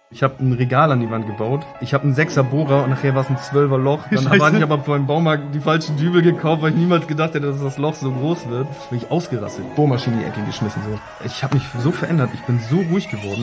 Ich habe ein Regal an die Wand gebaut. Ich habe einen 6er Bohrer und nachher war es ein 12er Loch. Dann hatte ich aber vor dem Baumarkt die falschen Dübel gekauft, weil ich niemals gedacht hätte, dass das Loch so groß wird. Bin ich ausgerastet. Bohrmaschine in die Ecke geschmissen. So. Ich habe mich so verändert. Ich bin so ruhig geworden.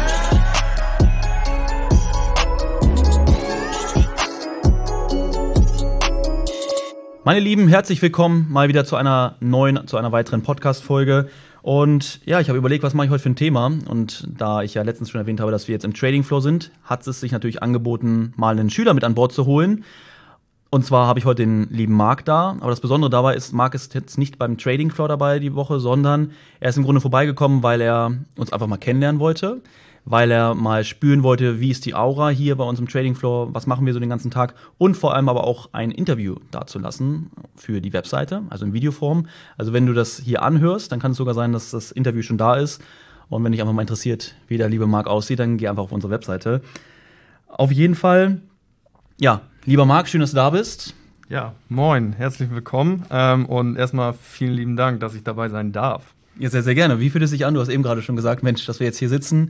Meine Lieben, herzlich willkommen mal wieder zu einer weiteren Podcast-Folge. Und ja, ich habe überlegt, was mache ich heute für ein Thema. Und da ich ja letztens schon erwähnt habe, dass wir jetzt im Trading Floor sind, hat es sich natürlich angeboten, mal einen Schüler mit an Bord zu holen. Und zwar habe ich heute den lieben Marc da. Aber das Besondere dabei ist, Marc ist jetzt nicht beim Trading Floor dabei die Woche, sondern er ist im Grunde vorbeigekommen, weil er uns einfach mal kennenlernen wollte. Weil er mal spüren wollte, wie ist die Aura hier bei uns im Trading Floor, was machen wir so den ganzen Tag und vor allem aber auch ein Interview dazulassen für die Webseite, also in Videoform. Also wenn du das hier anhörst, dann kann es sogar sein, dass das Interview schon da ist. Und wenn dich einfach mal interessiert, wie der liebe Marc aussieht, dann geh einfach auf unsere Webseite. Auf jeden Fall, ja, lieber Marc, schön, dass du da bist. Ja, moin, herzlich willkommen und erstmal vielen lieben Dank, dass ich dabei sein darf. Ja, sehr, sehr gerne. Wie fühlt es sich an? Du hast eben gerade schon gesagt, Mensch, dass wir jetzt hier sitzen.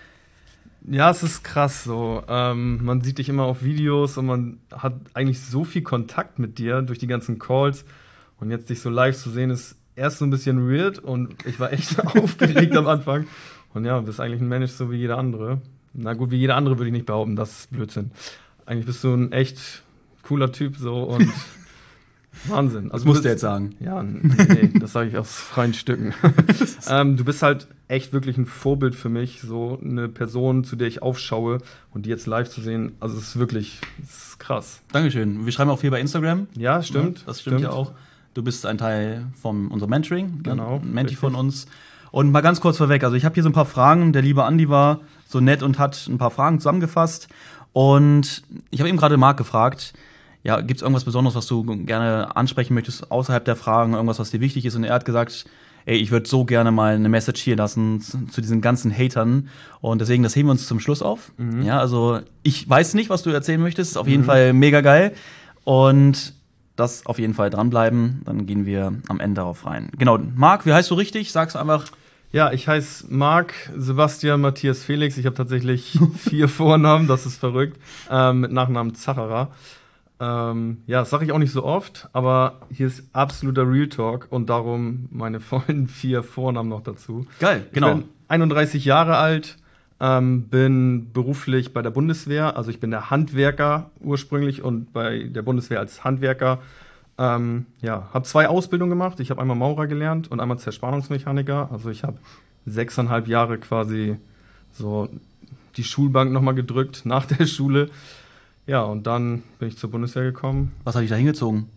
Ja, es ist krass so. Man sieht dich immer auf Videos und man hat eigentlich so viel Kontakt mit dir durch die ganzen Calls. Und jetzt dich so live zu sehen, ist erst so ein bisschen weird und ich war echt aufgeregt am Anfang. Und ja, du bist eigentlich ein Mensch so wie jeder andere. Na gut, wie jeder andere würde ich nicht behaupten, das ist Blödsinn. Eigentlich bist du ein echt cooler Typ so und Wahnsinn. Also das musst du jetzt sagen. Ja, nee, das sage ich aus freien Stücken. Du bist halt echt wirklich ein Vorbild für mich, so eine Person, zu der ich aufschaue und die jetzt live zu sehen, also es ist wirklich, es ist krass. Dankeschön. Wir schreiben auch viel bei Instagram. Ja, stimmt. Ja, das stimmt ja auch. Du bist ein Teil von unserem Mentoring, genau, ein Menti von uns. Und mal ganz kurz vorweg, also ich habe hier so ein paar Fragen. Der liebe Andi war so nett und hat ein paar Fragen zusammengefasst. Und ich habe eben gerade Marc gefragt, ja, gibt es irgendwas Besonderes, was du gerne ansprechen möchtest, außerhalb der Fragen, irgendwas, was dir wichtig ist? Und er hat gesagt, ey, ich würde so gerne mal eine Message hier lassen zu diesen ganzen Hatern. Und deswegen, das heben wir uns zum Schluss auf. Mhm. Ja, also ich weiß nicht, was du erzählen möchtest. Ist auf jeden Fall mega geil. Und das auf jeden Fall dranbleiben. Dann gehen wir am Ende darauf rein. Genau, Marc, wie heißt du richtig? Sag's einfach. Ja, ich heiße Marc Sebastian Matthias Felix. Ich habe tatsächlich 4 Vornamen, das ist verrückt. Mit Nachnamen Zacherer. Ja, das sage ich auch nicht so oft, aber hier ist absoluter Real Talk und darum meine vollen 4 Vornamen noch dazu. Geil, genau. Ich bin 31 Jahre alt, bin beruflich bei der Bundeswehr, also ich bin der Handwerker ursprünglich und bei der Bundeswehr als Handwerker. Ja, habe 2 Ausbildungen gemacht. Ich habe einmal Maurer gelernt und einmal Zerspannungsmechaniker. Also ich habe 6,5 Jahre quasi so die Schulbank nochmal gedrückt nach der Schule. Ja, und dann bin ich zur Bundeswehr gekommen. Was hat dich da hingezogen?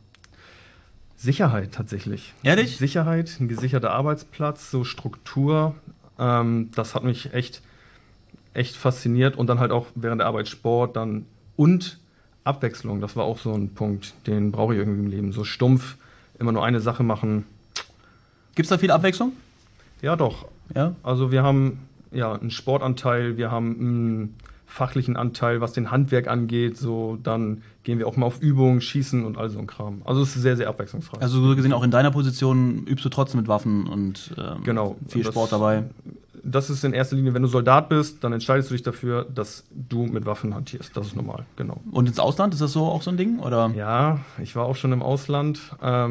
Sicherheit tatsächlich. Ehrlich? Sicherheit, ein gesicherter Arbeitsplatz, so Struktur. Das hat mich echt fasziniert. Und dann halt auch während der Arbeit Sport dann und Abwechslung. Das war auch so ein Punkt, den brauche ich irgendwie im Leben. So stumpf, immer nur eine Sache machen. Gibt's da viel Abwechslung? Ja, doch. Ja? Also wir haben ja einen Sportanteil, wir haben einen fachlichen Anteil, was den Handwerk angeht, so dann gehen wir auch mal auf Übungen, Schießen und all so ein Kram. Also es ist sehr, sehr abwechslungsreich. Also so gesehen auch in deiner Position übst du trotzdem mit Waffen und genau, viel Sport dabei. Das ist in erster Linie, wenn du Soldat bist, dann entscheidest du dich dafür, dass du mit Waffen hantierst. Das ist normal, genau. Und ins Ausland, ist das so auch so ein Ding? Oder? Ja, ich war auch schon im Ausland.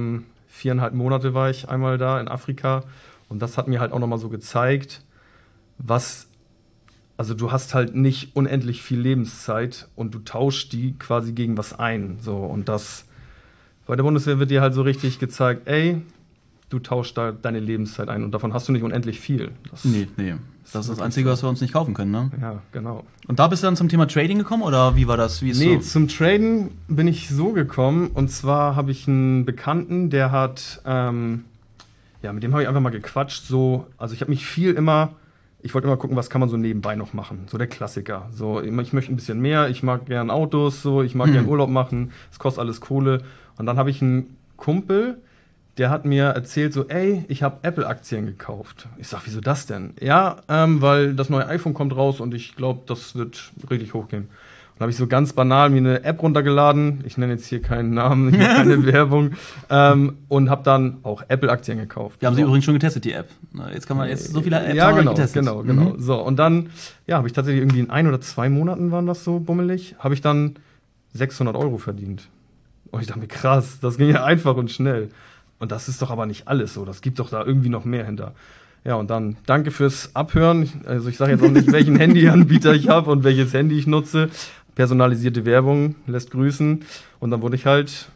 4,5 Monate war ich einmal da in Afrika und das hat mir halt auch nochmal so gezeigt, also du hast halt nicht unendlich viel Lebenszeit und du tauschst die quasi gegen was ein. So, und das bei der Bundeswehr wird dir halt so richtig gezeigt, ey, du tauschst da deine Lebenszeit ein und davon hast du nicht unendlich viel. Nee. Das ist das Einzige, was wir uns nicht kaufen können, ne? Ja, genau. Und da bist du dann zum Thema Trading gekommen oder wie war das? Zum Traden bin ich so gekommen und zwar habe ich einen Bekannten, der hat, mit dem habe ich einfach mal gequatscht, so, also ich habe mich ich wollte immer gucken, was kann man so nebenbei noch machen. So der Klassiker. So, ich möchte ein bisschen mehr, ich mag gern Autos, so, ich mag gern Urlaub machen, es kostet alles Kohle. Und dann habe ich einen Kumpel, der hat mir erzählt, so, ey, ich habe Apple-Aktien gekauft. Ich sag, wieso das denn? Ja, weil das neue iPhone kommt raus und ich glaube, das wird richtig hochgehen. Dann habe ich so ganz banal mir eine App runtergeladen. Ich nenne jetzt hier keinen Namen, ich mache keine Werbung. Und habe dann auch Apple-Aktien gekauft. Wir haben sie übrigens schon getestet, die App. Jetzt kann man so viele Apps getestet. Genau. So, und dann habe ich tatsächlich irgendwie in 1 oder 2 Monaten, waren das so bummelig, habe ich dann 600 € verdient. Und ich dachte mir, krass, das ging ja einfach und schnell. Und das ist doch aber nicht alles so. Das gibt doch da irgendwie noch mehr hinter. Ja, und dann danke fürs Abhören. Also ich sage jetzt auch nicht, welchen Handyanbieter ich habe und welches Handy ich nutze. Personalisierte Werbung lässt grüßen. Und dann wurde ich halt,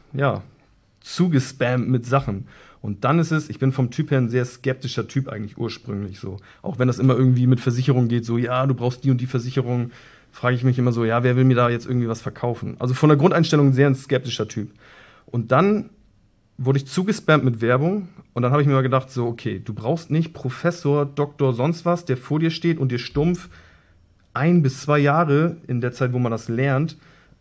zugespammt mit Sachen. Und dann ist es, ich bin vom Typ her ein sehr skeptischer Typ eigentlich ursprünglich so. Auch wenn das immer irgendwie mit Versicherung geht, so, ja, du brauchst die und die Versicherung, frage ich mich immer so, ja, wer will mir da jetzt irgendwie was verkaufen? Also von der Grundeinstellung sehr ein skeptischer Typ. Und dann wurde ich zugespammt mit Werbung und dann habe ich mir mal gedacht, so, okay, du brauchst nicht Professor, Doktor, sonst was, der vor dir steht und dir stumpf 1 bis 2 Jahre in der Zeit, wo man das lernt,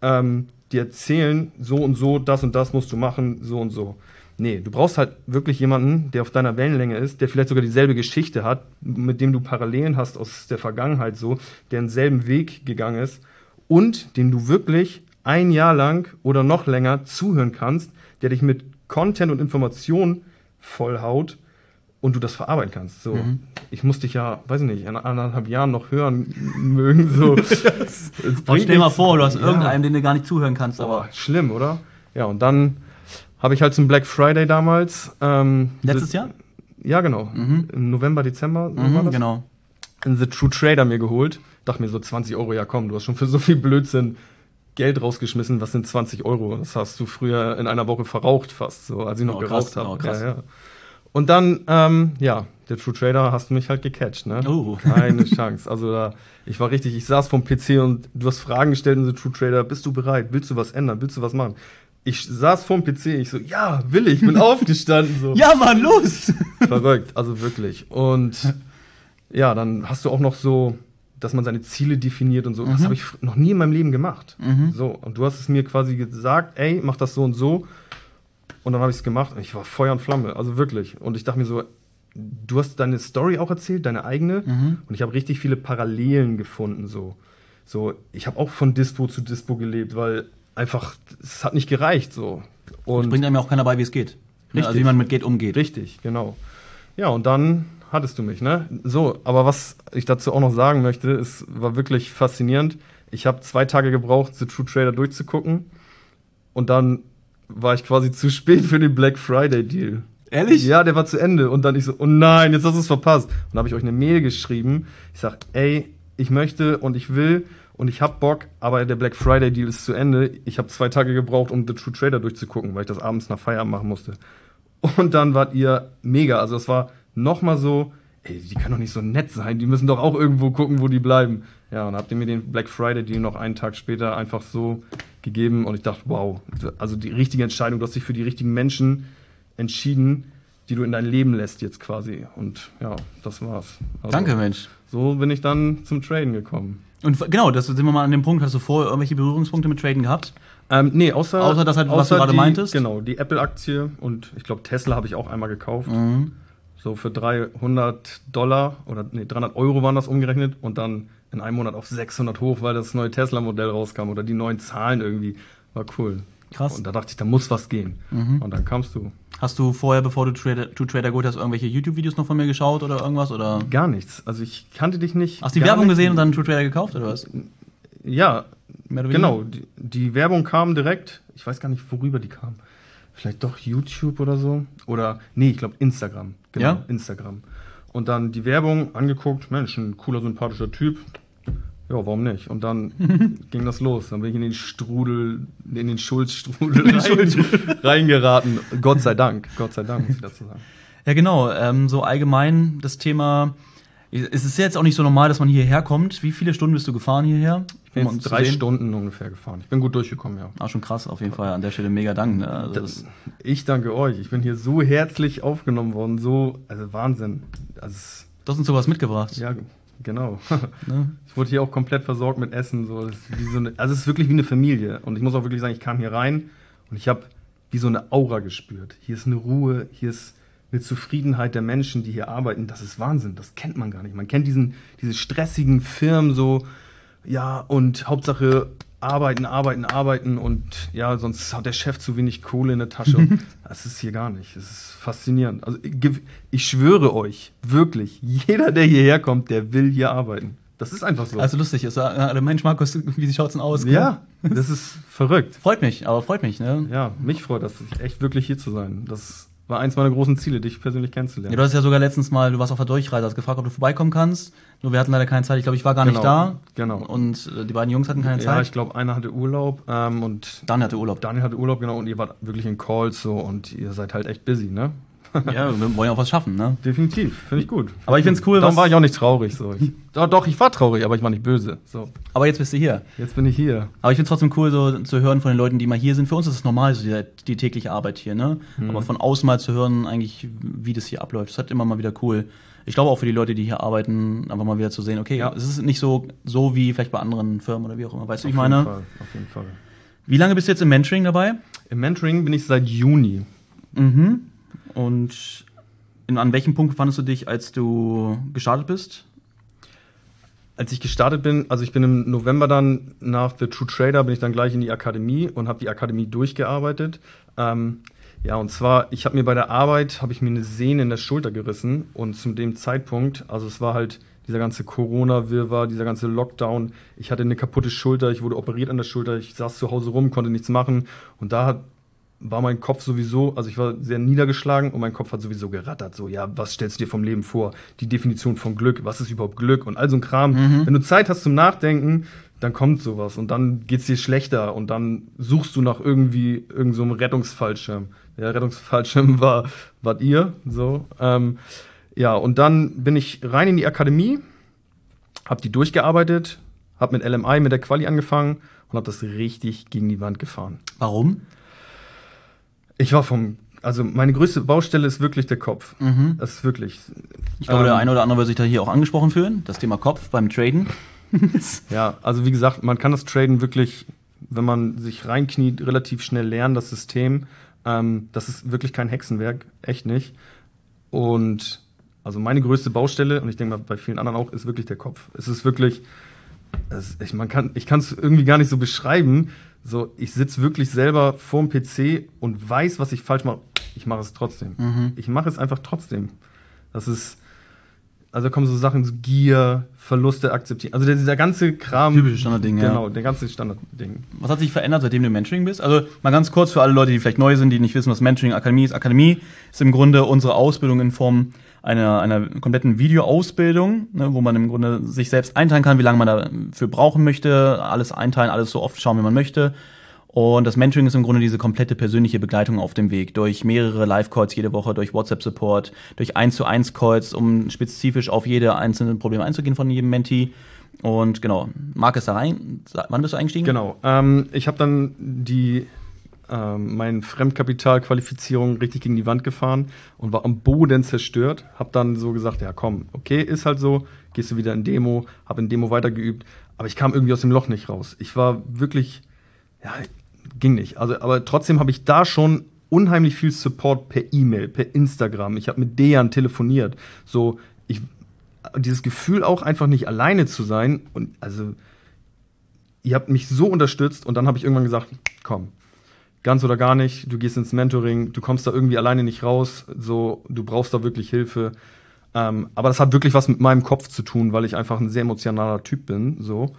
dir erzählen, so und so, das und das musst du machen, so und so. Nee, du brauchst halt wirklich jemanden, der auf deiner Wellenlänge ist, der vielleicht sogar dieselbe Geschichte hat, mit dem du Parallelen hast aus der Vergangenheit so, der denselben Weg gegangen ist und dem du wirklich 1 Jahr lang oder noch länger zuhören kannst, der dich mit Content und Information vollhaut und du das verarbeiten kannst. So, ich muss dich ja, weiß ich nicht, in 1,5 Jahren noch hören mögen. So. Und stell mal vor, du hast irgendeinen, den du gar nicht zuhören kannst. Aber schlimm, oder? Ja, und dann habe ich halt zum Black Friday damals. Letztes Jahr? Ja, genau. Im November, Dezember war das. Genau. In The True Trader mir geholt. Dachte mir so 20 €, ja komm, du hast schon für so viel Blödsinn Geld rausgeschmissen, was sind 20 €? Das hast du früher in einer Woche verraucht fast, so als ich noch geraucht habe. Krass. Ja. Und dann, der True Trader hast du mich halt gecatcht, ne? Keine Chance. Also ich war richtig, ich saß vom PC und du hast Fragen gestellt in The True Trader, bist du bereit? Willst du was ändern? Willst du was machen? Ich saß vorm PC, ich so, ja, will ich, bin aufgestanden. So. Ja, Mann, los! Verrückt, also wirklich. Und ja, dann hast du auch noch so, dass man seine Ziele definiert und so. Das habe ich noch nie in meinem Leben gemacht. So, und du hast es mir quasi gesagt, ey, mach das so und so. Und dann habe ich es gemacht und ich war Feuer und Flamme, also wirklich. Und ich dachte mir so, du hast deine Story auch erzählt, deine eigene. Und ich habe richtig viele Parallelen gefunden. So, ich habe auch von Dispo zu Dispo gelebt, weil einfach, es hat nicht gereicht. So. Und bringt einem ja auch keiner bei, wie es geht. Richtig. Also wie man mit Geld umgeht. Richtig, genau. Ja, und dann hattest du mich, ne? So, aber was ich dazu auch noch sagen möchte, es war wirklich faszinierend. Ich habe 2 Tage gebraucht, The True Trader durchzugucken. Und dann war ich quasi zu spät für den Black Friday Deal. Ehrlich? Ja, der war zu Ende. Und dann ich so, oh nein, jetzt hast du es verpasst. Und dann habe ich euch eine Mail geschrieben. Ich sag, ey, ich möchte und ich will und ich hab Bock, aber der Black Friday Deal ist zu Ende. Ich habe 2 Tage gebraucht, um The True Trader durchzugucken, weil ich das abends nach Feierabend machen musste. Und dann wart ihr mega. Also es war nochmal so, ey, die können doch nicht so nett sein. Die müssen doch auch irgendwo gucken, wo die bleiben. Ja, und dann habt ihr mir den Black Friday Deal noch einen Tag später einfach so gegeben. Und ich dachte, wow, also die richtige Entscheidung. Du hast dich für die richtigen Menschen entschieden, die du in dein Leben lässt jetzt quasi. Und ja, das war's. Also, danke, Mensch. So bin ich dann zum Traden gekommen. Und genau, das sind wir mal an dem Punkt. Hast du vorher irgendwelche Berührungspunkte mit Traden gehabt? Nee, außer das halt, was du gerade meintest? Genau, die Apple-Aktie und ich glaube Tesla habe ich auch einmal gekauft. So für $300 oder 300 € waren das umgerechnet und dann in einem Monat auf 600 hoch, weil das neue Tesla-Modell rauskam oder die neuen Zahlen irgendwie. War cool. Krass. Und da dachte ich, da muss was gehen. Und dann kamst du. Hast du vorher, bevor du True Trader geholt hast, irgendwelche YouTube-Videos noch von mir geschaut oder irgendwas? Oder? Gar nichts. Also ich kannte dich nicht. Hast du die Werbung gesehen und dann True Trader gekauft oder was? Ja, genau. Die Werbung kam direkt. Ich weiß gar nicht, worüber die kam. Vielleicht doch YouTube oder so. Oder, nee, ich glaube Instagram. Genau, ja? Instagram. Und dann die Werbung angeguckt. Mensch, ein cooler, sympathischer Typ. Ja, warum nicht? Und dann ging das los. Dann bin ich in den Schulzstrudel reingeraten. Gott sei Dank, muss ich dazu sagen. Ja, genau. So allgemein das Thema. Es ist jetzt auch nicht so normal, dass man hierher kommt. Wie viele Stunden bist du gefahren hierher? Ich bin jetzt 3 Stunden ungefähr gefahren. Ich bin gut durchgekommen, ja. Ah, schon krass, auf jeden Fall. An der Stelle mega Dank. Ne? Also ich danke euch. Ich bin hier so herzlich aufgenommen worden. Also Wahnsinn. Also, du hast uns sowas mitgebracht. Ja, genau. Ne? Ich wurde hier auch komplett versorgt mit Essen. So. Also es ist wirklich wie eine Familie. Und ich muss auch wirklich sagen, ich kam hier rein und ich habe wie so eine Aura gespürt. Hier ist eine Ruhe, hier ist eine Zufriedenheit der Menschen, die hier arbeiten. Das ist Wahnsinn, das kennt man gar nicht. Man kennt diese stressigen Firmen so, ja, und Hauptsache arbeiten, arbeiten, arbeiten und ja, sonst hat der Chef zu wenig Kohle in der Tasche. Das ist hier gar nicht. Das ist faszinierend. Also ich schwöre euch, wirklich, jeder, der hierher kommt, der will hier arbeiten. Das ist einfach so. Also lustig ist. Mensch, Markus, wie schaut's denn aus? Ja, das ist verrückt. Freut mich, ne? Ja, mich freut das, echt wirklich hier zu sein. Das war eins meiner großen Ziele, dich persönlich kennenzulernen. Ja, du hast ja sogar letztens mal, du warst auf der Durchreise, hast gefragt, ob du vorbeikommen kannst. Nur wir hatten leider keine Zeit. Ich glaube, ich war gar nicht da. Genau. Und die beiden Jungs hatten keine Zeit. Ja, ich glaube, einer hatte Urlaub und Daniel hatte Urlaub. Genau. Und ihr wart wirklich in Calls so und ihr seid halt echt busy, ne? Ja, wir wollen ja auch was schaffen, ne? Definitiv, finde ich gut. Aber ich finde es cool, Darum war ich auch nicht traurig. So. Doch, ich war traurig, aber ich war nicht böse. So. Aber jetzt bist du hier. Jetzt bin ich hier. Aber ich finde es trotzdem cool, so zu hören von den Leuten, die mal hier sind. Für uns ist es normal, so die tägliche Arbeit hier, ne? Aber von außen mal zu hören, eigentlich, wie das hier abläuft, das ist halt immer mal wieder cool. Ich glaube auch für die Leute, die hier arbeiten, einfach mal wieder zu sehen, okay, es ist nicht so wie vielleicht bei anderen Firmen oder wie auch immer. Weißt du, ich meine? Auf jeden Fall. Wie lange bist du jetzt im Mentoring dabei? Im Mentoring bin ich seit Juni. Mhm. Und an welchem Punkt befandest du dich, als du gestartet bist? Als ich gestartet bin, also ich bin im November dann nach The True Trader, bin ich dann gleich in die Akademie und habe die Akademie durchgearbeitet. Ja, und zwar, ich habe mir bei der Arbeit, habe ich mir eine Sehne in der Schulter gerissen und zu dem Zeitpunkt, also es war halt dieser ganze Corona-Wirrwarr, dieser ganze Lockdown, ich hatte eine kaputte Schulter, ich wurde operiert an der Schulter, ich saß zu Hause rum, konnte nichts machen und da war mein Kopf sowieso, also ich war sehr niedergeschlagen und mein Kopf hat sowieso gerattert. So, ja, was stellst du dir vom Leben vor? Die Definition von Glück, was ist überhaupt Glück? Und all so ein Kram. Wenn du Zeit hast zum Nachdenken, dann kommt sowas und dann geht's dir schlechter und dann suchst du nach irgend so einem Rettungsfallschirm. Der Rettungsfallschirm wart ihr, so. Ja, und dann bin ich rein in die Akademie, hab die durchgearbeitet, hab mit LMI, mit der Quali angefangen und hab das richtig gegen die Wand gefahren. Warum? Also meine größte Baustelle ist wirklich der Kopf. Das ist wirklich. Ich glaube, der eine oder andere wird sich da hier auch angesprochen fühlen. Das Thema Kopf beim Traden. Ja, also wie gesagt, man kann das Traden wirklich, wenn man sich reinkniet, relativ schnell lernen, das System. Das ist wirklich kein Hexenwerk, echt nicht. Und also meine größte Baustelle, und ich denke mal bei vielen anderen auch, ist wirklich der Kopf. Es ist wirklich, ich kann es irgendwie gar nicht so beschreiben. So, ich sitze wirklich selber vorm PC und weiß, was ich falsch mache. Ich mache es trotzdem. Ich mache es einfach trotzdem. Das ist, also da kommen so Sachen, so Gier, Verluste akzeptieren. Also dieser ganze Kram. Typische Standardding, ja. Genau, der ganze Standardding. Was hat sich verändert, seitdem du im Mentoring bist? Also mal ganz kurz für alle Leute, die vielleicht neu sind, die nicht wissen, was Mentoring Akademie ist. Akademie ist im Grunde unsere Ausbildung in Form einer kompletten Videoausbildung, ne, wo man im Grunde sich selbst einteilen kann, wie lange man dafür brauchen möchte, alles einteilen, alles so oft schauen, wie man möchte. Und das Mentoring ist im Grunde diese komplette persönliche Begleitung auf dem Weg, durch mehrere Live-Calls jede Woche, durch WhatsApp-Support, durch 1:1 Calls, um spezifisch auf jede einzelne Probleme einzugehen von jedem Mentee. Und genau, Marc ist da rein. Wann bist du eingestiegen? Genau, ich habe dann meine Fremdkapitalqualifizierung richtig gegen die Wand gefahren und war am Boden zerstört. Hab dann so gesagt, ja komm, okay, ist halt so, gehst du wieder in Demo, hab in Demo weitergeübt, aber ich kam irgendwie aus dem Loch nicht raus. Ich war wirklich, ja, ging nicht. Also, aber trotzdem habe ich da schon unheimlich viel Support per E-Mail, per Instagram. Ich habe mit Dejan telefoniert. So, dieses Gefühl auch einfach nicht alleine zu sein und also ihr habt mich so unterstützt und dann habe ich irgendwann gesagt, komm, ganz oder gar nicht, du gehst ins Mentoring, du kommst da irgendwie alleine nicht raus, so, du brauchst da wirklich Hilfe. Aber das hat wirklich was mit meinem Kopf zu tun, weil ich einfach ein sehr emotionaler Typ bin, so.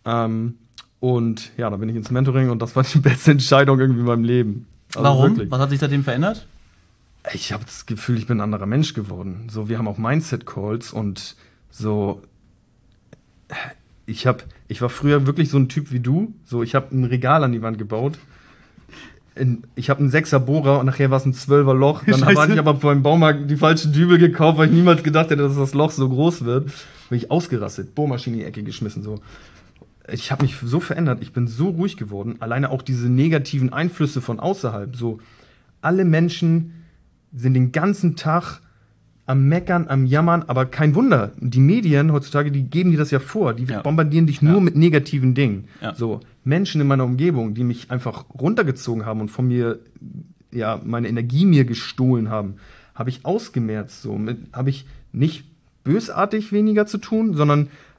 Und ja, da bin ich ins Mentoring und das war die beste Entscheidung irgendwie in meinem Leben. Also warum? Wirklich. Was hat sich seitdem verändert? Ich habe das Gefühl, ich bin ein anderer Mensch geworden. So, wir haben auch Mindset-Calls und so. Ich war früher wirklich so ein Typ wie du. So, ich habe ein Regal an die Wand gebaut. Ich habe einen 6er Bohrer und nachher war es ein 12er Loch. Dann hatte ich aber vor dem Baumarkt die falschen Dübel gekauft, weil ich niemals gedacht hätte, dass das Loch so groß wird. Bin ich ausgerastet, Bohrmaschine in die Ecke geschmissen. So. Ich habe mich so verändert, ich bin so ruhig geworden. Alleine auch diese negativen Einflüsse von außerhalb. So, alle Menschen sind den ganzen Tag am Meckern, am Jammern, aber kein Wunder. Die Medien heutzutage, die geben dir das ja vor. Die bombardieren dich nur mit negativen Dingen. Ja. So, Menschen in meiner Umgebung, die mich einfach runtergezogen haben und von mir, ja, meine Energie mir gestohlen haben, habe ich ausgemerzt. So, habe ich nicht bösartig weniger zu tun, sondern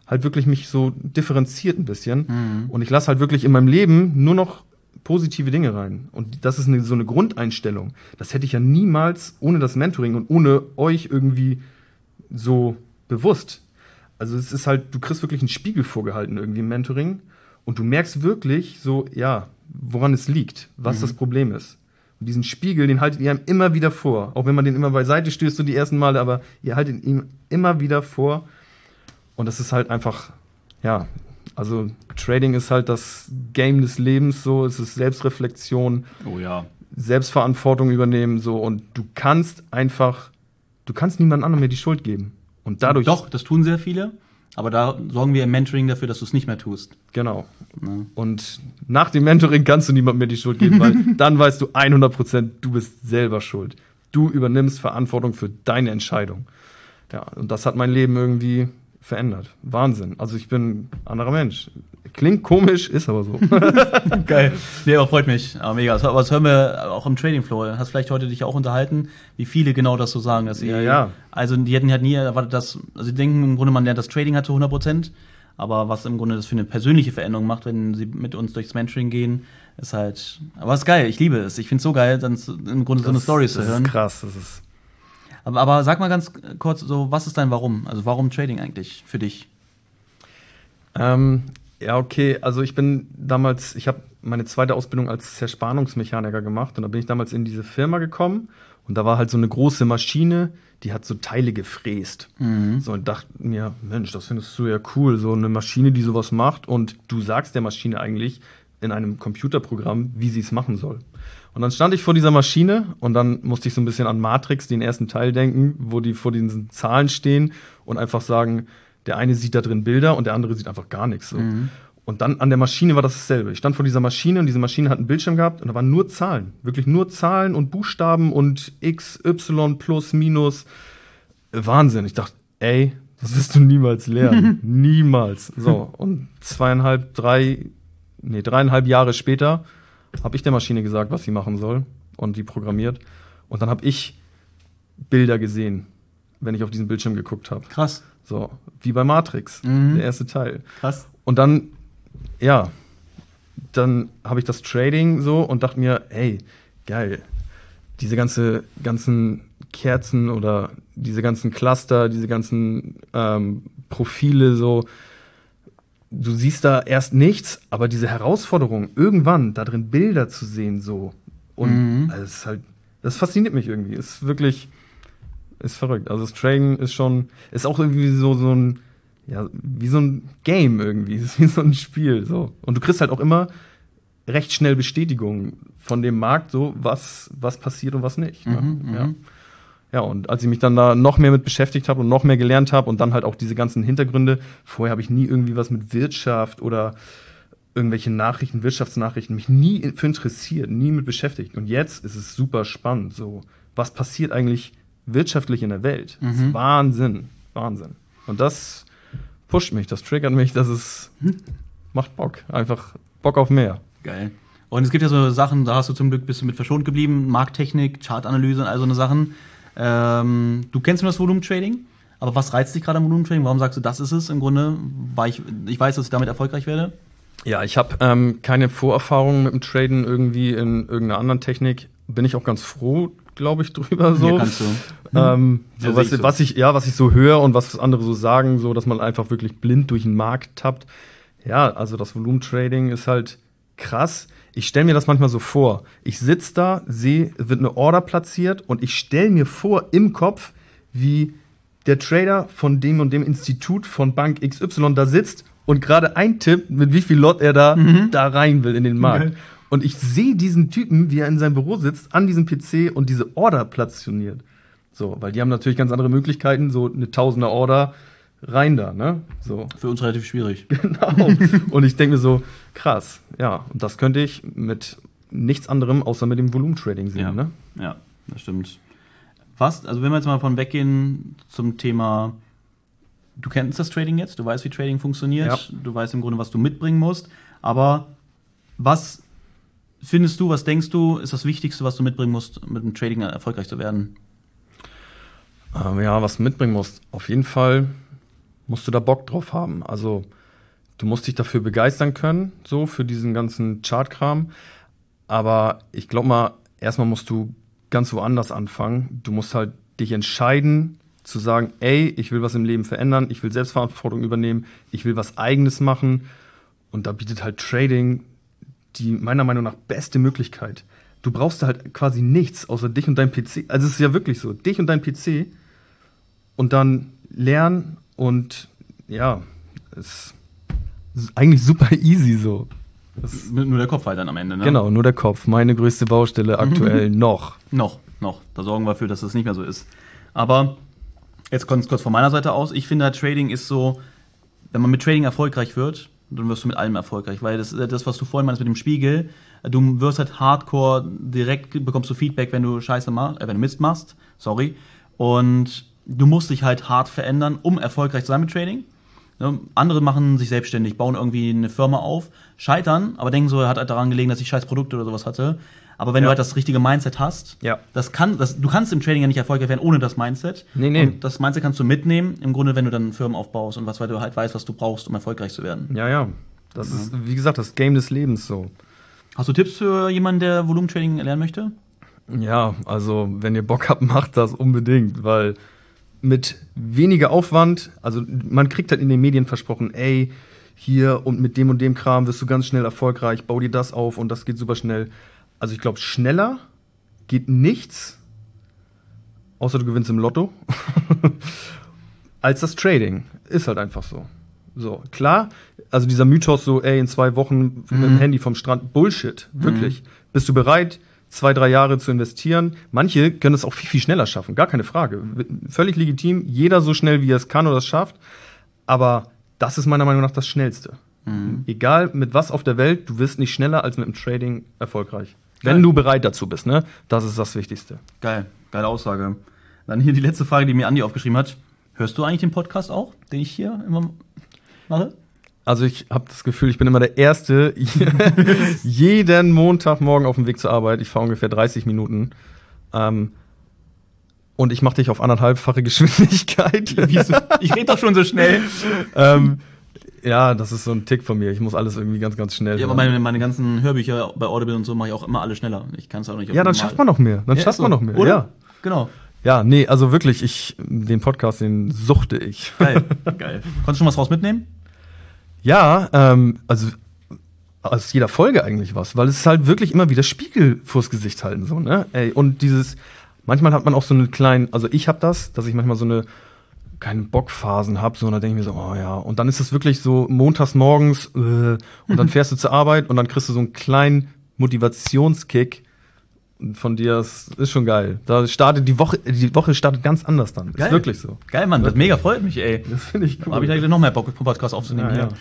halt wirklich mich so differenziert ein bisschen. Und ich lasse halt wirklich in meinem Leben nur noch positive Dinge rein. Und das ist so eine Grundeinstellung. Das hätte ich ja niemals ohne das Mentoring und ohne euch irgendwie so bewusst. Also es ist halt, du kriegst wirklich einen Spiegel vorgehalten irgendwie im Mentoring und du merkst wirklich so, ja, woran es liegt, was das Problem ist. Und diesen Spiegel, den haltet ihr einem immer wieder vor. Auch wenn man den immer beiseite stößt so die ersten Male, aber ihr haltet ihn immer wieder vor. Und das ist halt einfach, ja, also Trading ist halt das Game des Lebens so, es ist Selbstreflexion, Oh ja. Selbstverantwortung übernehmen so und du kannst niemand anderem mehr die Schuld geben. Und dadurch. Doch, das tun sehr viele. Aber da sorgen wir im Mentoring dafür, dass du es nicht mehr tust. Genau. Ja. Und nach dem Mentoring kannst du niemandem mehr die Schuld geben, weil dann weißt du 100%, du bist selber schuld. Du übernimmst Verantwortung für deine Entscheidung. Ja, und das hat mein Leben irgendwie verändert. Wahnsinn. Also ich bin ein anderer Mensch. Klingt komisch, ist aber so. Geil. Nee, aber freut mich. Aber mega. Aber das hören wir auch im Trading Floor. Hast vielleicht heute dich auch unterhalten, wie viele genau das so sagen, dass sie. Ja. Also die hätten halt nie erwartet, dass. Also die denken im Grunde, man lernt das Trading halt zu 100%. Aber was im Grunde das für eine persönliche Veränderung macht, wenn sie mit uns durchs Mentoring gehen, ist halt. Aber es ist geil. Ich liebe es. Ich finde es so geil, dann im Grunde so eine Story zu hören. Das ist krass. Das ist. Aber sag mal ganz kurz, so was ist dein Warum? Also warum Trading eigentlich für dich? Ja, okay. Also ich habe meine zweite Ausbildung als Zerspannungsmechaniker gemacht und da bin ich damals in diese Firma gekommen und da war halt so eine große Maschine, die hat so Teile gefräst. So und dachte mir, Mensch, das findest du ja cool, so eine Maschine, die sowas macht und du sagst der Maschine eigentlich in einem Computerprogramm, wie sie es machen soll. Und dann stand ich vor dieser Maschine und dann musste ich so ein bisschen an Matrix, den ersten Teil, denken, wo die vor diesen Zahlen stehen und einfach sagen, der eine sieht da drin Bilder und der andere sieht einfach gar nichts. So. Und dann an der Maschine war das dasselbe. Ich stand vor dieser Maschine und diese Maschine hat einen Bildschirm gehabt und da waren nur Zahlen. Wirklich nur Zahlen und Buchstaben und X, Y, Plus, Minus. Wahnsinn. Ich dachte, ey, das wirst du niemals lernen. Niemals. So, und 3,5 Jahre später habe ich der Maschine gesagt, was sie machen soll und die programmiert. Und dann habe ich Bilder gesehen, wenn ich auf diesen Bildschirm geguckt habe. Krass. So, wie bei Matrix, der erste Teil. Krass. Und dann habe ich das Trading so und dachte mir, ey, geil, diese ganzen Kerzen oder diese ganzen Cluster, diese ganzen Profile so, du siehst da erst nichts, aber diese Herausforderung, irgendwann da drin Bilder zu sehen, so. Und also es ist halt, das fasziniert mich irgendwie. Ist wirklich, ist verrückt. Also das Trading ist auch irgendwie so ein, ja, wie so ein Game irgendwie. Ist wie so ein Spiel, so. Und du kriegst halt auch immer recht schnell Bestätigung von dem Markt, so, was passiert und was nicht. Ne? Ja, und als ich mich dann da noch mehr mit beschäftigt habe und noch mehr gelernt habe und dann halt auch diese ganzen Hintergründe, vorher habe ich nie irgendwie was mit Wirtschaft oder irgendwelche Nachrichten, Wirtschaftsnachrichten, mich nie für interessiert, nie mit beschäftigt. Und jetzt ist es super spannend, so, was passiert eigentlich wirtschaftlich in der Welt? Das ist Wahnsinn. Und das pusht mich, das triggert mich, macht Bock, einfach Bock auf mehr. Geil. Und es gibt ja so Sachen, da bist du mit verschont geblieben, Markttechnik, Chartanalyse und all so eine Sachen. Du kennst nur das Volumentrading, aber was reizt dich gerade am Volumentrading? Warum sagst du, das ist es im Grunde? Weil ich weiß, dass ich damit erfolgreich werde. Ja, ich habe keine Vorerfahrung mit dem Traden irgendwie in irgendeiner anderen Technik. Bin ich auch ganz froh, glaube ich, drüber so. Ja, kannst du. So was ich so höre und was andere so sagen, so dass man einfach wirklich blind durch den Markt tappt. Ja, also das Volumentrading ist halt krass. Ich stelle mir das manchmal so vor. Ich sitze da, sehe, wird eine Order platziert und ich stelle mir vor im Kopf, wie der Trader von dem und dem Institut von Bank XY da sitzt und gerade eintippt, mit wie viel Lot er da rein will in den Markt. Okay. Und ich sehe diesen Typen, wie er in seinem Büro sitzt, an diesem PC und diese Order platzioniert. So, weil die haben natürlich ganz andere Möglichkeiten, so eine Tausender-Order rein da, ne? So. Für uns relativ schwierig. Genau. Und ich denke mir so, krass, ja, und das könnte ich mit nichts anderem außer mit dem Volumentrading sehen, ne? Ja, das stimmt. Also wenn wir jetzt mal von weggehen zum Thema, du kennst das Trading jetzt, du weißt, wie Trading funktioniert, du weißt im Grunde, was du mitbringen musst, aber was findest du, was denkst du, ist das Wichtigste, was du mitbringen musst, mit dem Trading erfolgreich zu werden? Was mitbringen musst, auf jeden Fall musst du da Bock drauf haben. Also du musst dich dafür begeistern können, so für diesen ganzen Chartkram. Aber ich glaube mal, erstmal musst du ganz woanders anfangen. Du musst halt dich entscheiden, zu sagen, ey, ich will was im Leben verändern, ich will Selbstverantwortung übernehmen, ich will was Eigenes machen. Und da bietet halt Trading die meiner Meinung nach beste Möglichkeit. Du brauchst da halt quasi nichts außer dich und dein PC. Also es ist ja wirklich so, dich und dein PC und dann lernen und ja, es ist eigentlich super easy so. Nur der Kopf halt dann am Ende, ne? Genau, nur der Kopf. Meine größte Baustelle aktuell noch. Noch. Da sorgen wir dafür, dass es nicht mehr so ist. Aber jetzt kurz von meiner Seite aus. Ich finde, Trading ist so, wenn man mit Trading erfolgreich wird, dann wirst du mit allem erfolgreich. Weil das, was du vorhin meinst mit dem Spiegel, du wirst halt hardcore, direkt bekommst du Feedback, wenn du Scheiße machst, wenn du Mist machst. Sorry. Und du musst dich halt hart verändern, um erfolgreich zu sein mit Trading. Andere machen sich selbstständig, bauen irgendwie eine Firma auf, scheitern, aber denken so, er hat halt daran gelegen, dass ich scheiß Produkte oder sowas hatte. Aber wenn du halt das richtige Mindset hast, du kannst im Trading ja nicht erfolgreich werden ohne das Mindset. Nee. Und das Mindset kannst du mitnehmen, im Grunde, wenn du dann Firmen aufbaust und weil du halt weißt, was du brauchst, um erfolgreich zu werden. Ja. Das ist, wie gesagt, das Game des Lebens so. Hast du Tipps für jemanden, der Volumentrading lernen möchte? Ja, also wenn ihr Bock habt, macht das unbedingt, weil mit weniger Aufwand, also man kriegt halt in den Medien versprochen, ey, hier und mit dem Kram wirst du ganz schnell erfolgreich, bau dir das auf und das geht super schnell. Also ich glaube, schneller geht nichts, außer du gewinnst im Lotto, als das Trading. Ist halt einfach so. So, klar, also dieser Mythos so, ey, in 2 Wochen mit dem Handy vom Strand, Bullshit, wirklich. Bist du bereit, 2-3 Jahre zu investieren? Manche können es auch viel, viel schneller schaffen, gar keine Frage. Völlig legitim, jeder so schnell, wie er es kann oder es schafft. Aber das ist meiner Meinung nach das Schnellste. Egal mit was auf der Welt, du wirst nicht schneller als mit dem Trading erfolgreich. Geil. Wenn du bereit dazu bist, ne? Das ist das Wichtigste. Geile Aussage. Dann hier die letzte Frage, die mir Andi aufgeschrieben hat. Hörst du eigentlich den Podcast auch, den ich hier immer mache? Also ich habe das Gefühl, ich bin immer der Erste, jeden Montagmorgen auf dem Weg zur Arbeit. Ich fahre ungefähr 30 Minuten. Und ich mache dich auf 1,5-fache Geschwindigkeit. Ich rede doch schon so schnell. Ja, das ist so ein Tick von mir. Ich muss alles irgendwie ganz, ganz schnell. Ja, aber meine ganzen Hörbücher bei Audible und so mache ich auch immer alle schneller. Ich kann es auch nicht. Ja, dann schafft man noch mehr. Oder? Ja, genau. Ja, nee, also wirklich, den Podcast, den suchte ich. Geil. Konntest du schon was raus mitnehmen? Ja, also aus jeder Folge eigentlich was, weil es ist halt wirklich immer wieder Spiegel vors Gesicht halten, so, ne? Ey, und manchmal hat man auch so eine kleine, also ich habe das, dass ich manchmal so eine keine Bockphasen habe, so, und dann denke ich mir so, oh ja, und dann ist es wirklich so montags morgens und dann fährst du zur Arbeit und dann kriegst du so einen kleinen Motivationskick von dir, das ist schon geil. Da startet die Woche startet ganz anders dann. Geil. Ist wirklich so. Geil, Mann, das mega freut mich, ey. Das finde ich cool. Habe ich da noch mehr Bock, vom Podcast aufzunehmen hier.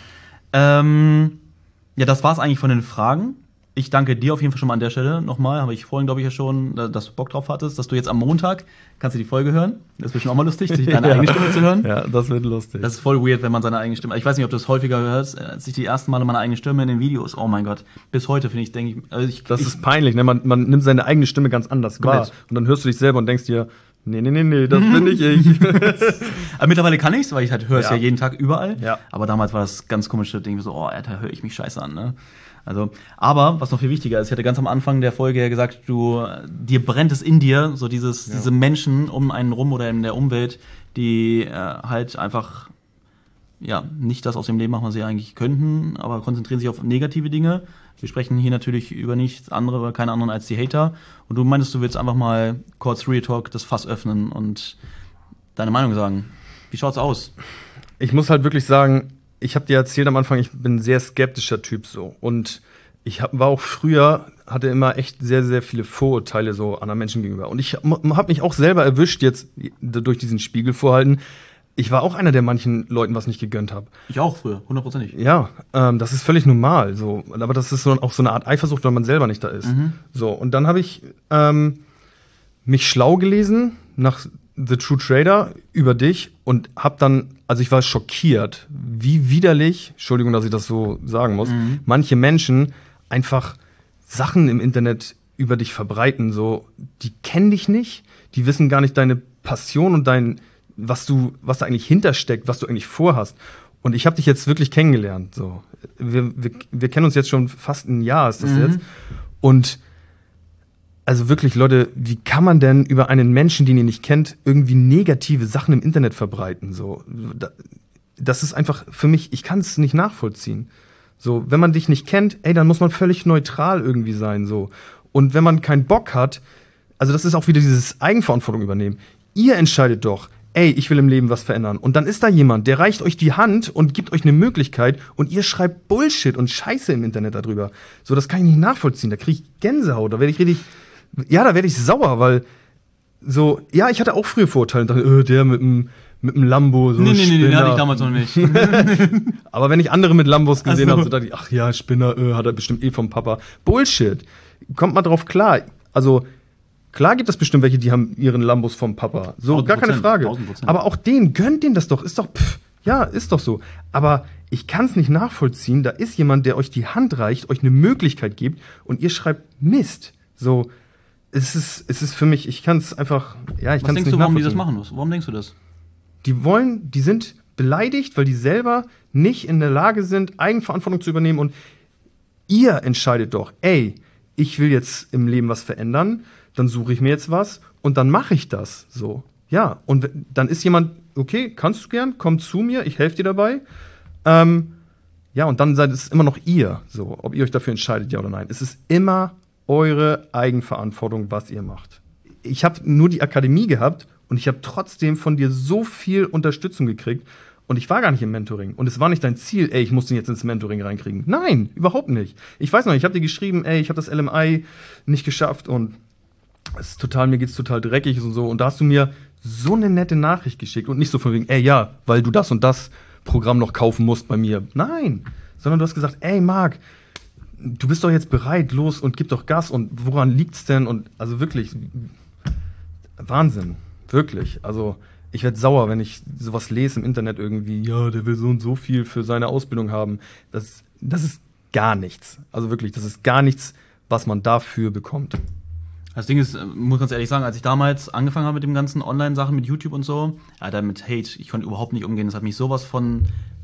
Ja, das war's eigentlich von den Fragen. Ich danke dir auf jeden Fall schon mal an der Stelle nochmal. Habe ich vorhin, glaube ich, ja schon, dass du Bock drauf hattest, dass du jetzt am Montag kannst du die Folge hören. Das ist bestimmt auch mal lustig, sich deine eigene Stimme zu hören. Ja, das wird lustig. Das ist voll weird, wenn man seine eigene Stimme. Ich weiß nicht, ob du es häufiger hörst, als ich die ersten Male meine eigene Stimme in den Videos. Oh mein Gott. Bis heute finde ich, denke ich. Also das ist peinlich, ne? Man nimmt seine eigene Stimme ganz anders wahr. Und dann hörst du dich selber und denkst dir, nee, das bin nicht ich. Aber mittlerweile kann ich's, weil ich halt höre es ja jeden Tag überall. Ja. Aber damals war das ganz komische Ding, so, oh, da höre ich mich scheiße an, ne? Also, aber was noch viel wichtiger ist, ich hatte ganz am Anfang der Folge ja gesagt, dir brennt es in dir, so diese Menschen um einen rum oder in der Umwelt, die halt einfach nicht das aus dem Leben machen, was sie eigentlich könnten, aber konzentrieren sich auf negative Dinge. Wir sprechen hier natürlich über nichts anderes oder keine anderen als die Hater. Und du meintest, du willst einfach mal kurz Real Talk das Fass öffnen und deine Meinung sagen. Wie schaut's aus? Ich muss halt wirklich sagen, ich habe dir erzählt am Anfang, ich bin ein sehr skeptischer Typ so. Und ich war auch früher, hatte immer echt sehr, sehr viele Vorurteile so anderen Menschen gegenüber. Und ich habe mich auch selber erwischt jetzt durch diesen Spiegel vorhalten. Ich war auch einer, der manchen Leuten was nicht gegönnt habe. Ich auch früher, 100%. Ja, das ist völlig normal. So. Aber das ist auch so eine Art Eifersucht, wenn man selber nicht da ist. So, und dann habe ich mich schlau gelesen nach The True Trader über dich und habe dann, also ich war schockiert, wie widerlich, Entschuldigung, dass ich das so sagen muss, manche Menschen einfach Sachen im Internet über dich verbreiten. So, die kennen dich nicht, die wissen gar nicht deine Passion und was da eigentlich hintersteckt, was du eigentlich vorhast. Und ich habe dich jetzt wirklich kennengelernt. So. Wir kennen uns jetzt schon fast ein Jahr, ist das jetzt. Und also wirklich, Leute, wie kann man denn über einen Menschen, den ihr nicht kennt, irgendwie negative Sachen im Internet verbreiten? So, das ist einfach für mich, ich kann es nicht nachvollziehen. So, wenn man dich nicht kennt, dann muss man völlig neutral irgendwie sein. So. Und wenn man keinen Bock hat, also das ist auch wieder dieses Eigenverantwortung übernehmen. Ihr entscheidet doch, ich will im Leben was verändern. Und dann ist da jemand, der reicht euch die Hand und gibt euch eine Möglichkeit und ihr schreibt Bullshit und Scheiße im Internet darüber. So, das kann ich nicht nachvollziehen. Da kriege ich Gänsehaut, da werde ich sauer, weil so, ja, ich hatte auch früher Vorurteile und dachte, der mit dem Lambo, so Nee, Spinner. hatte ich damals noch nicht. Aber wenn ich andere mit Lambos gesehen habe, so dachte ich, ach ja, Spinner, hat er bestimmt vom Papa. Bullshit. Kommt mal drauf klar. Also, klar gibt es bestimmt welche, die haben ihren Lambos vom Papa. So, gar keine Frage. 1000%. Aber auch gönnt denen das doch. Ist doch, ist doch so. Aber ich kann es nicht nachvollziehen. Da ist jemand, der euch die Hand reicht, euch eine Möglichkeit gibt und ihr schreibt Mist. So, es ist für mich, ich kann es einfach, ja, ich kann es nicht nachvollziehen. Was denkst du, warum die das machen? Warum denkst du das? Die sind beleidigt, weil die selber nicht in der Lage sind, Eigenverantwortung zu übernehmen und ihr entscheidet doch, ich will jetzt im Leben was verändern, dann suche ich mir jetzt was und dann mache ich das so. Ja, und dann ist jemand, okay, kannst du gern, komm zu mir, ich helfe dir dabei. Ja, und dann seid es immer noch ihr, so, ob ihr euch dafür entscheidet, ja oder nein. Es ist immer eure Eigenverantwortung, was ihr macht. Ich habe nur die Akademie gehabt und ich habe trotzdem von dir so viel Unterstützung gekriegt und ich war gar nicht im Mentoring. Und es war nicht dein Ziel, ich muss den jetzt ins Mentoring reinkriegen. Nein, überhaupt nicht. Ich weiß noch, ich habe dir geschrieben, ich habe das LMI nicht geschafft und mir geht's total dreckig und so. Und da hast du mir so eine nette Nachricht geschickt und nicht so von wegen, ja, weil du das und das Programm noch kaufen musst bei mir. Nein, sondern du hast gesagt, Marc, du bist doch jetzt bereit, los und gib doch Gas und woran liegt's denn? Und also wirklich, Wahnsinn, wirklich. Also ich werde sauer, wenn ich sowas lese im Internet irgendwie, ja, der will so und so viel für seine Ausbildung haben. Das ist gar nichts. Also wirklich, das ist gar nichts, was man dafür bekommt. Das Ding ist, muss ganz ehrlich sagen, als ich damals angefangen habe mit dem ganzen Online-Sachen, mit YouTube und so, mit Hate, ich konnte überhaupt nicht umgehen. Das hat mich sowas von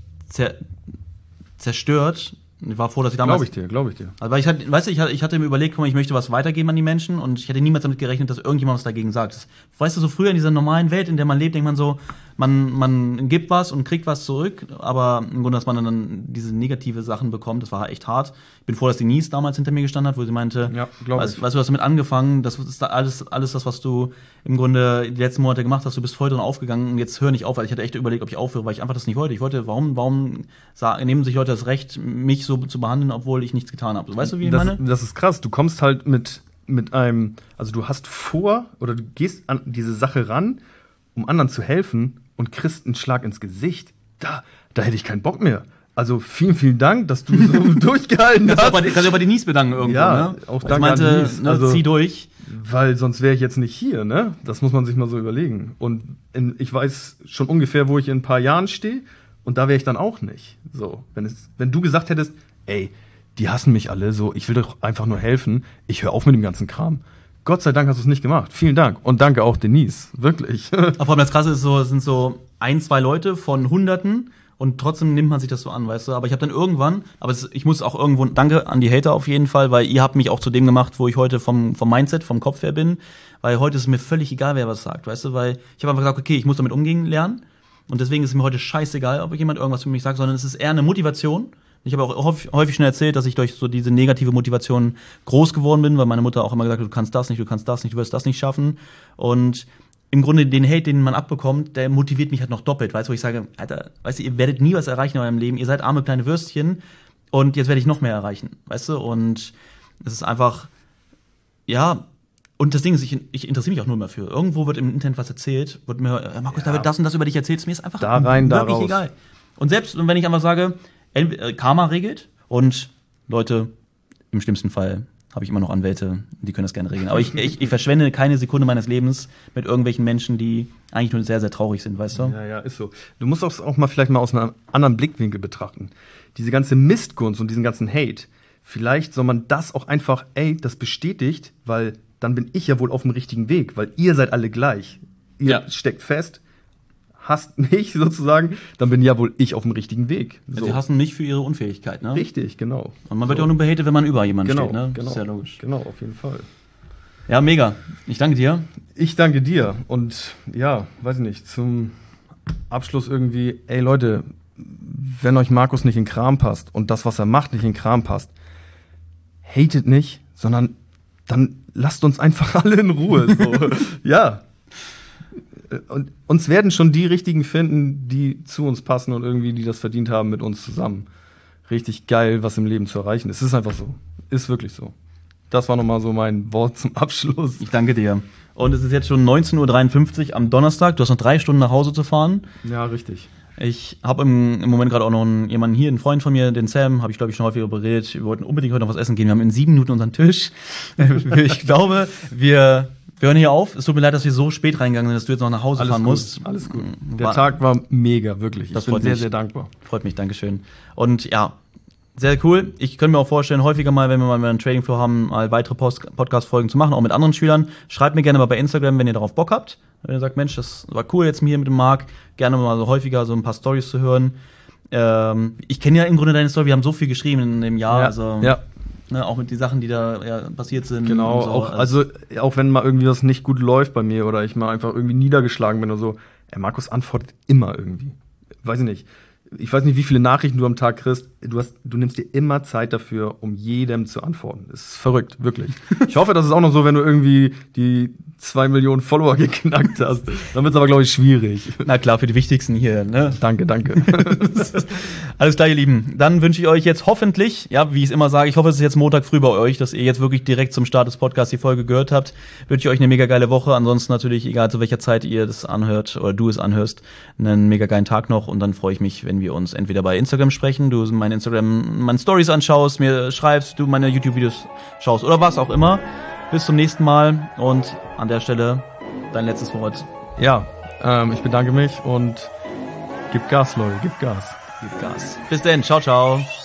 zerstört. Ich war froh, dass ich damals. Glaube ich dir. Also, weil ich hatte mir überlegt, guck mal, ich möchte was weitergeben an die Menschen und ich hätte niemals damit gerechnet, dass irgendjemand was dagegen sagt. Weißt du, so früher in dieser normalen Welt, in der man lebt, denkt man so, man gibt was und kriegt was zurück, aber im Grunde, dass man dann diese negative Sachen bekommt, das war echt hart. Ich bin froh, dass Denise damals hinter mir gestanden hat, wo sie meinte, ja, weißt du, hast damit angefangen, das ist da alles das, was du im Grunde die letzten Monate gemacht hast, du bist voll drin aufgegangen und jetzt hör nicht auf, weil ich hatte echt überlegt, ob ich aufhöre, weil ich einfach das nicht wollte. Ich wollte, warum nehmen sich Leute das Recht, mich so zu behandeln, obwohl ich nichts getan habe? Weißt du, wie ich meine? Das ist krass, du kommst halt mit einem, also du hast vor, oder du gehst an diese Sache ran, um anderen zu helfen und kriegst einen Schlag ins Gesicht. Da hätte ich keinen Bock mehr. Also vielen, vielen Dank, dass du so durchgehalten hast. Kannst du aber Denise bedanken irgendwo, ja, ne? Auch danke an Denise. Also, zieh durch. Weil sonst wäre ich jetzt nicht hier, ne? Das muss man sich mal so überlegen. Und ich weiß schon ungefähr, wo ich in ein paar Jahren stehe. Und da wäre ich dann auch nicht. So, wenn du gesagt hättest, die hassen mich alle, so, ich will doch einfach nur helfen. Ich höre auf mit dem ganzen Kram. Gott sei Dank hast du es nicht gemacht. Vielen Dank. Und danke auch Denise. Wirklich. Aber vor allem das Krasse ist so, es sind so 1, 2 Leute von Hunderten und trotzdem nimmt man sich das so an, weißt du. Aber ich habe dann irgendwann, ich muss auch irgendwo, danke an die Hater auf jeden Fall, weil ihr habt mich auch zu dem gemacht, wo ich heute vom Mindset, vom Kopf her bin. Weil heute ist es mir völlig egal, wer was sagt, weißt du. Weil ich habe einfach gesagt, okay, ich muss damit umgehen lernen. Und deswegen ist es mir heute scheißegal, ob jemand irgendwas für mich sagt, sondern es ist eher eine Motivation. Ich habe auch häufig schon erzählt, dass ich durch so diese negative Motivation groß geworden bin, weil meine Mutter auch immer gesagt hat, du kannst das nicht, du wirst das nicht schaffen. Und im Grunde den Hate, den man abbekommt, der motiviert mich halt noch doppelt, weißt du, wo ich sage, Alter, weißt du, ihr werdet nie was erreichen in eurem Leben, ihr seid arme kleine Würstchen und jetzt werde ich noch mehr erreichen, weißt du, und es ist einfach, ja, und das Ding ist, ich interessiere mich auch nur immer für. Irgendwo wird im Internet was erzählt, wird mir, Markus, da wird das und das über dich erzählt, mir ist einfach wirklich egal. Und selbst wenn ich einfach sage, Karma regelt und Leute, im schlimmsten Fall habe ich immer noch Anwälte, die können das gerne regeln. Aber ich verschwende keine Sekunde meines Lebens mit irgendwelchen Menschen, die eigentlich nur sehr, sehr traurig sind, weißt du? Ja, ist so. Du musst auch mal vielleicht mal aus einem anderen Blickwinkel betrachten. Diese ganze Mistgunst und diesen ganzen Hate, vielleicht soll man das auch einfach, das bestätigt, weil dann bin ich ja wohl auf dem richtigen Weg, weil ihr seid alle gleich. Ihr steckt fest, hasst mich sozusagen, dann bin ja wohl ich auf dem richtigen Weg. Sie hassen mich für ihre Unfähigkeit, ne? Richtig, genau. Und man wird ja auch nur behatet, wenn man über jemanden Genau, steht, ne? genau. Das ist ja logisch. Genau, auf jeden Fall. Ja, mega. Ich danke dir. Ich danke dir und ja, weiß ich nicht, zum Abschluss irgendwie, ey Leute, wenn euch Markus nicht in den Kram passt und das, was er macht, nicht in den Kram passt, hatet nicht, sondern dann lasst uns einfach alle in Ruhe. So. Ja. Und uns werden schon die Richtigen finden, die zu uns passen und irgendwie, die das verdient haben, mit uns zusammen richtig geil was im Leben zu erreichen. Es ist einfach so. Ist wirklich so. Das war nochmal so mein Wort zum Abschluss. Ich danke dir. Und es ist jetzt schon 19:53 Uhr am Donnerstag. Du hast noch 3 Stunden nach Hause zu fahren. Ja, richtig. Ich habe im Moment gerade auch noch jemanden hier, einen Freund von mir, den Sam, habe ich glaube ich schon häufiger beredet. Wir wollten unbedingt heute noch was essen gehen. Wir haben in 7 Minuten unseren Tisch. Ich glaube, wir hören hier auf. Es tut mir leid, dass wir so spät reingegangen sind, dass du jetzt noch nach Hause fahren musst. Alles gut. Der Tag war mega, wirklich. Das ich bin sehr, sehr dankbar. Freut mich, Dankeschön. Und ja, sehr cool. Ich könnte mir auch vorstellen, häufiger mal, wenn wir mal einen Trading Floor haben, mal weitere Podcast-Folgen zu machen, auch mit anderen Schülern. Schreibt mir gerne mal bei Instagram, wenn ihr darauf Bock habt. Wenn ihr sagt, Mensch, das war cool jetzt hier mit dem Marc, gerne mal so häufiger so ein paar Storys zu hören. Ich kenne ja im Grunde deine Story, wir haben so viel geschrieben in dem Jahr. Ja, also, ja. Ne, auch mit den Sachen, die da passiert sind. Genau, so. auch wenn mal irgendwie was nicht gut läuft bei mir oder ich mal einfach irgendwie niedergeschlagen bin oder so, Markus antwortet immer irgendwie. Weiß ich nicht. Ich weiß nicht, wie viele Nachrichten du am Tag kriegst. Du nimmst dir immer Zeit dafür, um jedem zu antworten. Das ist verrückt, wirklich. Ich hoffe, das ist auch noch so, wenn du irgendwie die 2 Millionen Follower geknackt hast. Dann wird es aber, glaube ich, schwierig. Na klar, für die Wichtigsten hier, ne? Danke. Alles klar, ihr Lieben. Dann wünsche ich euch jetzt hoffentlich, ja, wie ich es immer sage, ich hoffe, es ist jetzt Montag früh bei euch, dass ihr jetzt wirklich direkt zum Start des Podcasts die Folge gehört habt. Wünsche ich euch eine mega geile Woche. Ansonsten natürlich, egal zu welcher Zeit ihr das anhört oder du es anhörst, einen mega geilen Tag noch. Und dann freue ich mich, wenn wir uns entweder bei Instagram sprechen, du meine Stories anschaust, mir schreibst, du meine YouTube-Videos schaust oder was auch immer. Bis zum nächsten Mal und an der Stelle dein letztes Wort. Ja, ich bedanke mich und gib Gas, Leute, gib Gas. Gib Gas. Bis dann, ciao, ciao.